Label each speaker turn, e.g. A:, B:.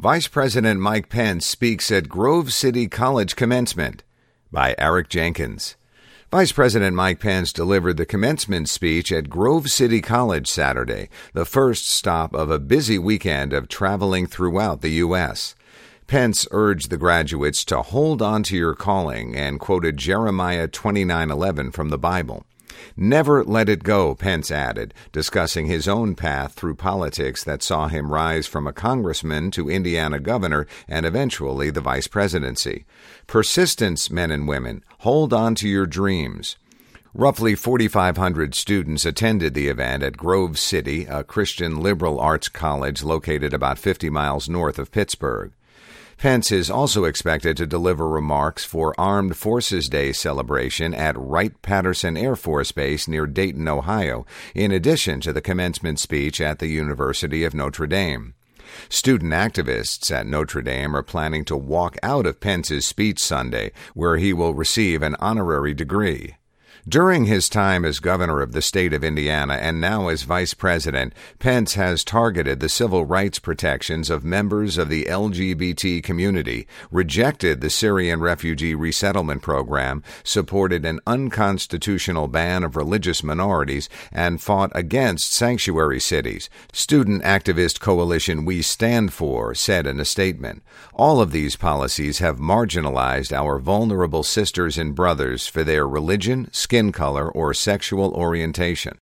A: Vice President Mike Pence speaks at Grove City College commencement, by Eric Jenkins. Vice President Mike Pence delivered the commencement speech at Grove City College Saturday, the first stop of a busy weekend of traveling throughout the U.S. Pence urged the graduates to hold on to your calling and quoted Jeremiah 29:11 from the Bible. Never let it go, Pence added, discussing his own path through politics that saw him rise from a congressman to Indiana governor and eventually the vice presidency. Persistence, men and women. Hold on to your dreams. Roughly 4,500 students attended the event at Grove City, a Christian liberal arts college located about 50 miles north of Pittsburgh. Pence is also expected to deliver remarks for Armed Forces Day celebration at Wright-Patterson Air Force Base near Dayton, Ohio, in addition to the commencement speech at the University of Notre Dame. Student activists at Notre Dame are planning to walk out of Pence's speech Sunday, where he will receive an honorary degree. During his time as governor of the state of Indiana and now as vice president, Pence has targeted the civil rights protections of members of the LGBT community, rejected the Syrian refugee resettlement program, supported an unconstitutional ban of religious minorities, and fought against sanctuary cities. Student activist coalition We Stand For said in a statement, "All of these policies have marginalized our vulnerable sisters and brothers for their religion, skin color, or sexual orientation.